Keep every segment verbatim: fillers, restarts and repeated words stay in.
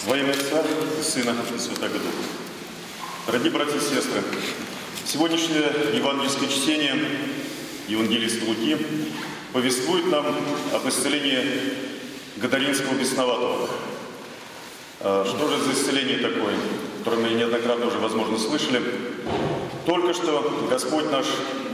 Во имя Отца и Сына и Святого Духа. Дорогие братья и сестры, сегодняшнее евангельское чтение евангелиста Луки повествует нам об исцелении Гадаринского бесноватого. Что же за исцеление такое, которое мы неоднократно уже, возможно, слышали? Только что Господь наш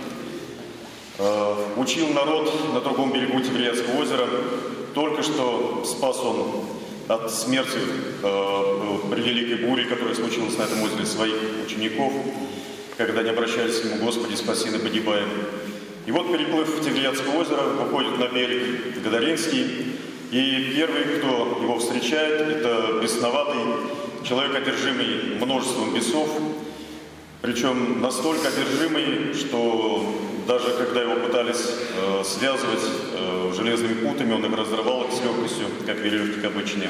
э, учил народ на другом берегу Тибериадского озера, только что спас Он от смерти э, при великой буре, которая случилась на этом озере, своих учеников, когда они обращались к Нему: «Господи, спаси, мы погибаем». И вот, переплыв в Тибериадское озеро, выходит на берег Гадаринский, и первый, кто его встречает, это бесноватый человек, одержимый множеством бесов, причем настолько одержимый, что даже когда его пытались э, связывать э, железными путами, он их разрывал их с легкостью, как веревки обычные,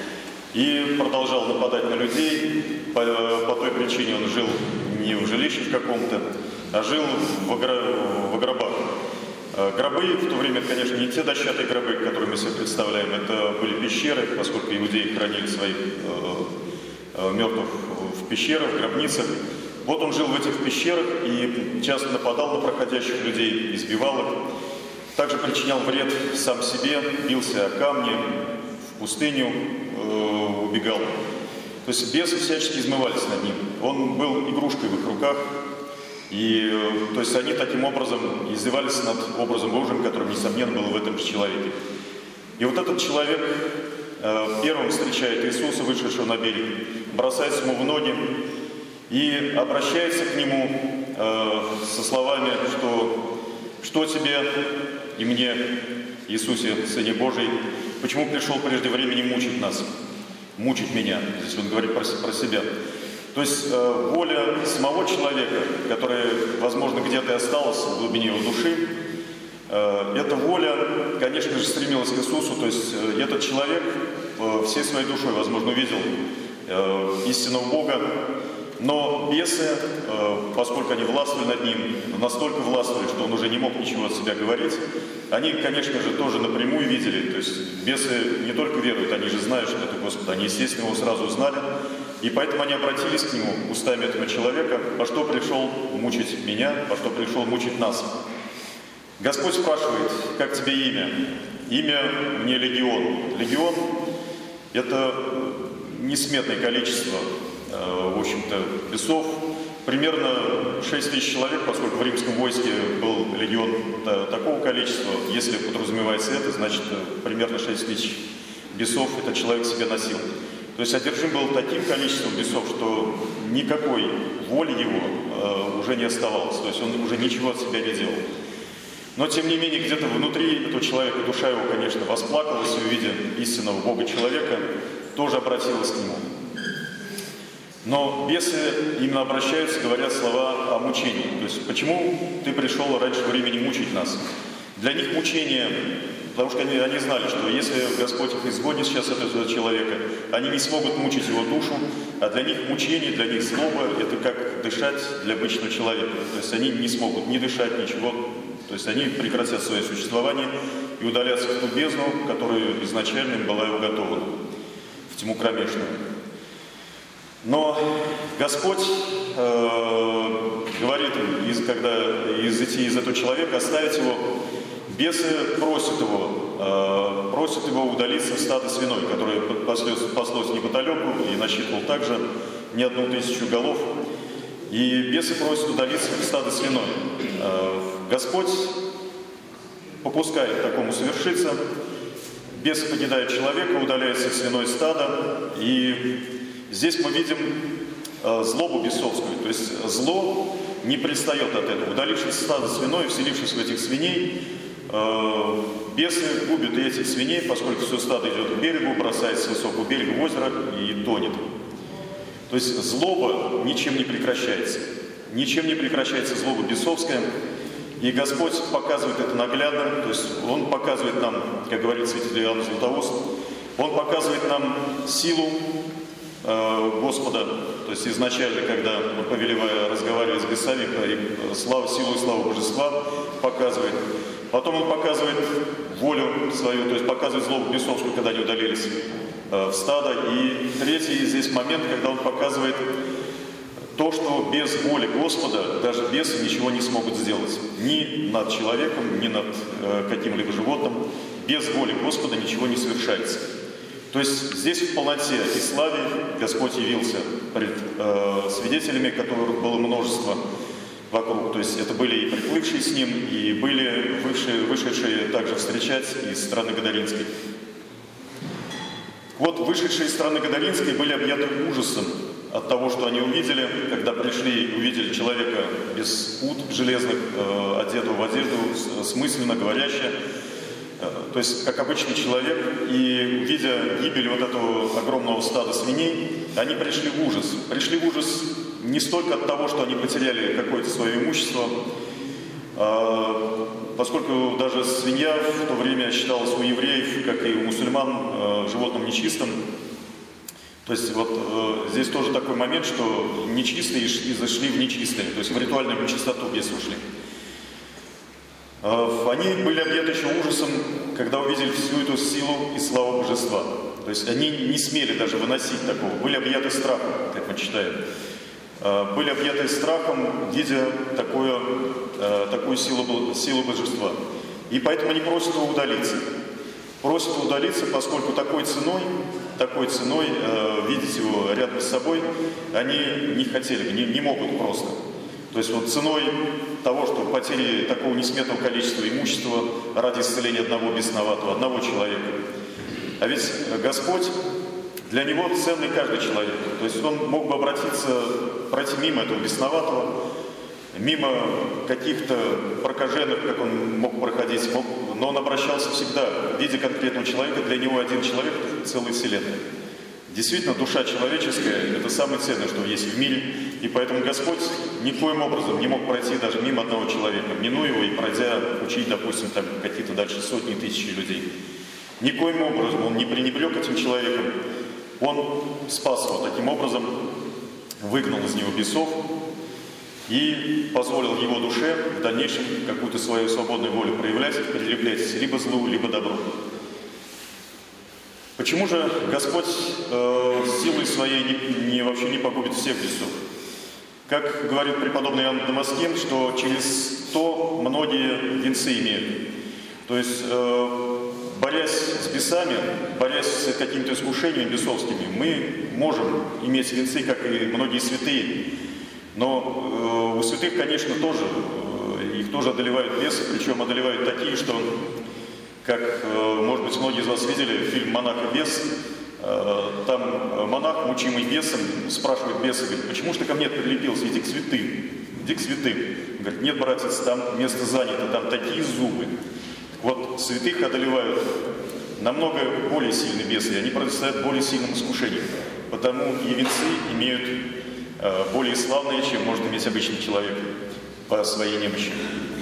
и продолжал нападать на людей. По, по той причине он жил не в жилище в каком-то, а жил в, в гробах. Гробы в то время, конечно, не те дощатые гробы, которые мы себе представляем, это были пещеры, поскольку иудеи хранили своих э, э, мертвых в пещерах, в гробницах. Вот он жил в этих пещерах и часто нападал на проходящих людей, избивал их. Также причинял вред сам себе, бился о камни, в пустыню э, убегал. То есть бесы всячески измывались над ним. Он был игрушкой в их руках. И, то есть они таким образом издевались над образом Божьим, который, несомненно, был в этом же человеке. И вот этот человек э, первым встречает Иисуса, вышедшего на берег, бросается ему в ноги и обращается к нему э, со словами, что «Что тебе и мне, Иисусе, Сыне Божий, почему пришел прежде времени мучить нас, мучить меня?» Здесь он говорит про, про себя. То есть э, воля самого человека, которая, возможно, где-то и осталась в глубине его души, э, эта воля, конечно же, стремилась к Иисусу. То есть э, этот человек э, всей своей душой, возможно, увидел э, истинного Бога, но бесы, э, поскольку они властвовали над ним, настолько властвовали, что он уже не мог ничего от себя говорить, они, конечно же, тоже напрямую видели. То есть бесы не только веруют, они же знают, что это Господь, они, естественно, его сразу узнали. И поэтому они обратились к нему устами этого человека: «По что пришел мучить меня, по что пришел мучить нас?» Господь спрашивает: «Как тебе имя?» Имя мне Легион. Легион – это несметное количество, в общем-то, бесов. Примерно шесть тысяч человек, поскольку в римском войске был легион такого количества. Если подразумевается это, значит, примерно шесть тысяч бесов этот человек себе носил. То есть одержим был таким количеством бесов, что никакой воли его э, уже не оставалось. То есть он уже ничего от себя не делал. Но, тем не менее, где-то внутри этого человека душа его, конечно, восплакалась, и, увидя истинного Бога человека, тоже обратилась к нему. Но бесы именно обращаются, говорят слова о мучении. То есть почему ты пришел раньше времени мучить нас? Для них мучение... Потому что они, они знали, что если Господь их изгонит сейчас от этого человека, они не смогут мучить его душу, а для них мучение, для них злоба – это как дышать для обычного человека. То есть они не смогут ни дышать, ничего. То есть они прекратят свое существование и удалятся в ту бездну, которая изначально им была и уготована, в тьму кромешную. Но Господь э, говорит им, из, когда изойти из этого человека, оставить его. Бесы просят его, э, просят его удалиться в стадо свиной, которое паслось, паслось неподалеку и насчитывал также не одну тысячу голов. И бесы просят удалиться в стадо свиной. Э, Господь попускает такому совершиться. Бесы покидают человека, удаляется в свиное стадо. И здесь мы видим э, злобу бесовскую. То есть зло не пристает от этого. Удалившись в стадо свиное, вселившись в этих свиней, бесы губят и этих свиней, поскольку все стадо идет к берегу, бросается с высокого берега в озеро и тонет. То есть злоба ничем не прекращается. Ничем не прекращается злоба бесовская. И Господь показывает это наглядно. То есть Он показывает нам, как говорит святитель Иоанн Златоуст, Он показывает нам силу э, Господа. То есть изначально, когда Он, повелевая, разговаривает с бесами, и славу, силу и славу Божества показывает. Потом Он показывает волю свою, то есть показывает злобу бесовскую, когда они удалились. в стадо. И третий здесь момент, когда он показывает то, что без воли Господа даже бесы ничего не смогут сделать. Ни над человеком, ни над каким-либо животным. Без воли Господа ничего не совершается. То есть здесь в полноте и славе Господь явился пред э, свидетелями, которых было множество вокруг. То есть это были и приплывшие с Ним, и были вышедшие, вышедшие также встречать из страны Гадаринской. Вот вышедшие из страны Гадаринской были объяты ужасом от того, что они увидели, когда пришли и увидели человека без пут железных, э, одетого в одежду, смысленно говорящего. То есть, как обычный человек, и видя гибель вот этого огромного стада свиней, они пришли в ужас. Пришли в ужас не столько от того, что они потеряли какое-то свое имущество, поскольку даже свинья в то время считалась у евреев, как и у мусульман, животным нечистым. То есть вот здесь тоже такой момент, что нечистые и зашли в нечистые, то есть в ритуальную нечистоту бесы ушли. Они были объяты еще ужасом, когда увидели всю эту силу и славу божества. То есть они не смели даже выносить такого. Были объяты страхом, как мы читаем. Были объяты страхом, видя такое, такую силу, силу божества. И поэтому они просят его удалиться. Просят его удалиться, поскольку такой ценой, такой ценой видеть его рядом с собой, они не хотели, не, не могут просто. То есть вот ценой того, что потери такого несметного количества имущества ради исцеления одного бесноватого, одного человека. А ведь Господь, для Него ценный каждый человек. То есть Он мог бы обратиться, пройти мимо этого бесноватого, мимо каких-то прокаженных, как Он мог проходить, мог, но Он обращался всегда, видя конкретного человека. Для Него один человек – это целая вселенная. Действительно, душа человеческая – это самое ценное, что есть в мире. И поэтому Господь никоим образом не мог пройти даже мимо одного человека, минуя его и пройдя, учить, допустим, там какие-то дальше сотни тысяч людей. Никоим образом Он не пренебрег этим человеком. Он спас его таким образом, выгнал из него бесов и позволил его душе в дальнейшем какую-то свою свободную волю проявлять, прилеплять либо злу, либо добру. Почему же Господь э, силой своей не, не, вообще не погубит всех бесов? Как говорит преподобный Иоанн Дамаскин, что через то многие венцы имеют. То есть, э, борясь с бесами, борясь с какими-то искушениями бесовскими, мы можем иметь венцы, как и многие святые. Но э, у святых, конечно, тоже, э, их тоже одолевают бесы, причем одолевают такие, что... Как, может быть, многие из вас видели фильм «Монах и бес», там монах, мучимый бесом, спрашивает беса, говорит: почему же ты ко мне прилепился? Иди к святым, иди к святым. Он говорит: нет, братец, там место занято, там такие зубы. Так вот, святых одолевают намного более сильные бесы, и они противостоят более сильным искушениям. Потому и венцы имеют более славные, чем может иметь обычный человек по своей немощи.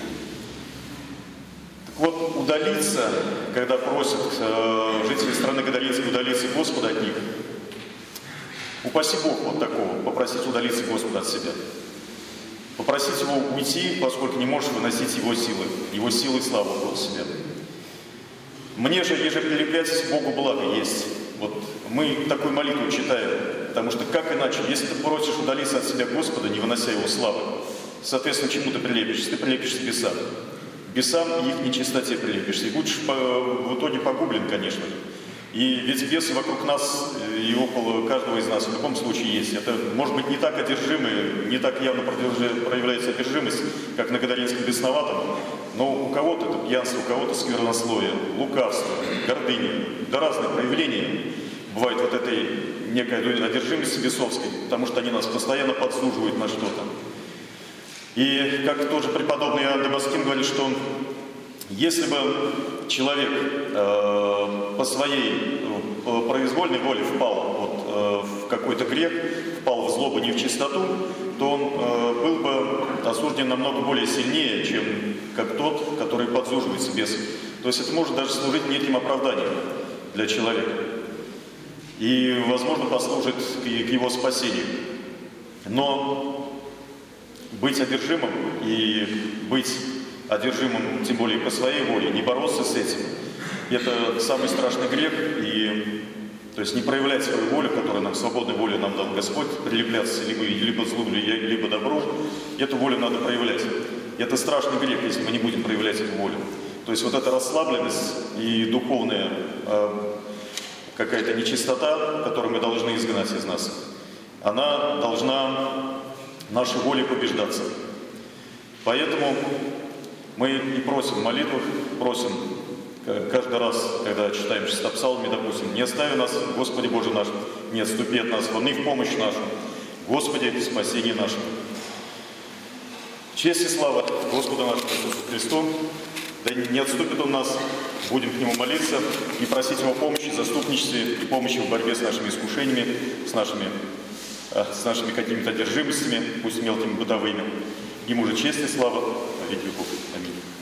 Вот удалиться, когда просят э, жители страны Гадаринской удалиться Господа от них, упаси Бог вот такого, попросить удалиться Господа от себя. Попросить Его уйти, поскольку не можешь выносить Его силы, Его силы и славу от себя. Мне же, еже прилепляйтесь, Богу благо есть. Вот мы такую молитву читаем, потому что как иначе, если ты просишь удалиться от себя Господа, не вынося Его славы, соответственно, чему ты прилепишься? Ты прилепишься к бесам. Бесам и их нечистоте прилепишься. И будешь по, в итоге погублен, конечно. И ведь бесы вокруг нас и около каждого из нас в любом случае есть. Это, может быть, не так одержимые, не так явно проявляется одержимость, как на Гадаринском бесноватом, но у кого-то это пьянство, у кого-то сквернословие, лукавство, гордыня, да разные проявления бывает вот этой некой одержимости бесовской, потому что они нас постоянно подсуживают на что-то. И как тоже преподобный Иоанн Дамаскин говорит, что если бы человек э, по своей по произвольной воле впал вот, э, в какой-то грех, впал в злобу, не в чистоту, то он э, был бы осужден намного более сильнее, чем как тот, который подсуживается бесом. То есть это может даже служить неким оправданием для человека. И, возможно, послужит к его спасению. Но быть одержимым и быть одержимым, тем более по своей воле, не бороться с этим, это самый страшный грех. И То есть не проявлять свою волю, которую нам, свободной волю нам дал Господь, прилепляться либо, либо злу, либо добру. Эту волю надо проявлять. И это страшный грех, если мы не будем проявлять эту волю. То есть вот эта расслабленность и духовная э, какая-то нечистота, которую мы должны изгнать из нас, она должна нашей волей побеждаться. Поэтому мы и просим в молитвах, просим каждый раз, когда читаем шестопсалми, допустим, не остави нас, Господи Боже наш, не отступи от нас, вны в помощь нашу, Господи, спасение наше. Честь и слава Господу нашему Иисусу Христу, да не отступит Он нас, будем к Нему молиться и просить Его помощи, заступничестве и помощи в борьбе с нашими искушениями, с нашими, с нашими какими-то одержимостями, пусть мелкими, бытовыми. Ему же честь и слава, во веки веков. Аминь.